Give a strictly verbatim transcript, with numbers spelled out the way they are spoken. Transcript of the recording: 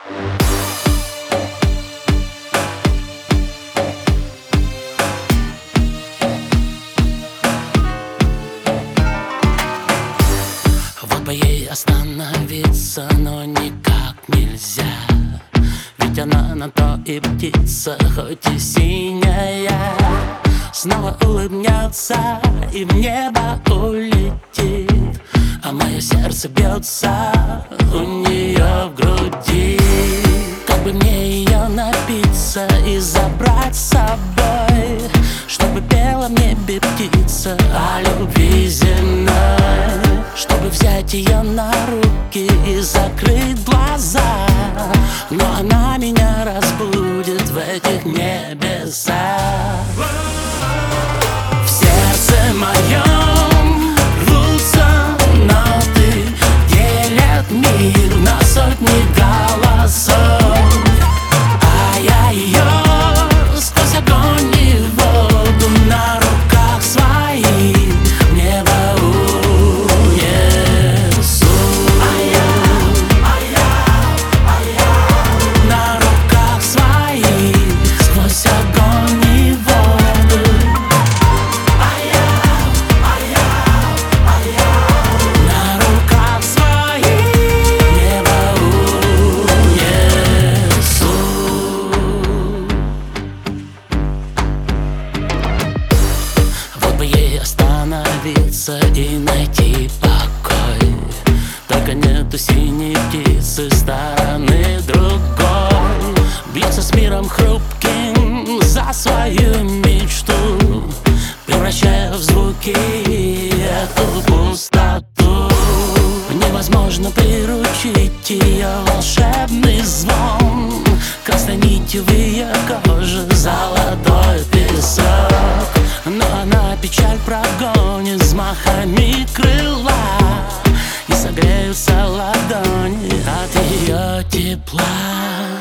Вот бы ей остановиться, но никак нельзя. Ведь она на то и птица, хоть и синяя. Снова улыбнется и в небо улетит, а мое сердце бьется у нее в груди. Как бы мне ее напиться и забрать с собой, чтобы пела в небе птица о любви земной. Чтобы взять ее на руки и закрыть глаза, но она меня разбудит в этих небесах. В сердце моем рвутся ноты, делят мир на сотни голосов, а я ее сквозь огонь и воду на руках своих в небо унесу. А я, а я, а я на руках своих сквозь огонь и воду. А я, а я, а я на руках своих в небо унесу. Вот бы ей остановиться и найти покой, только нету синей птицы стороны другой. Бьется с миром хрупким за свою мечту, превращая в звуки эту пустоту. Невозможно приручить ее волшебный звон, красной нитью в ее коже золотой песок. Но она печаль прогонит взмахами крыла, и согреются ладони от ее тепла.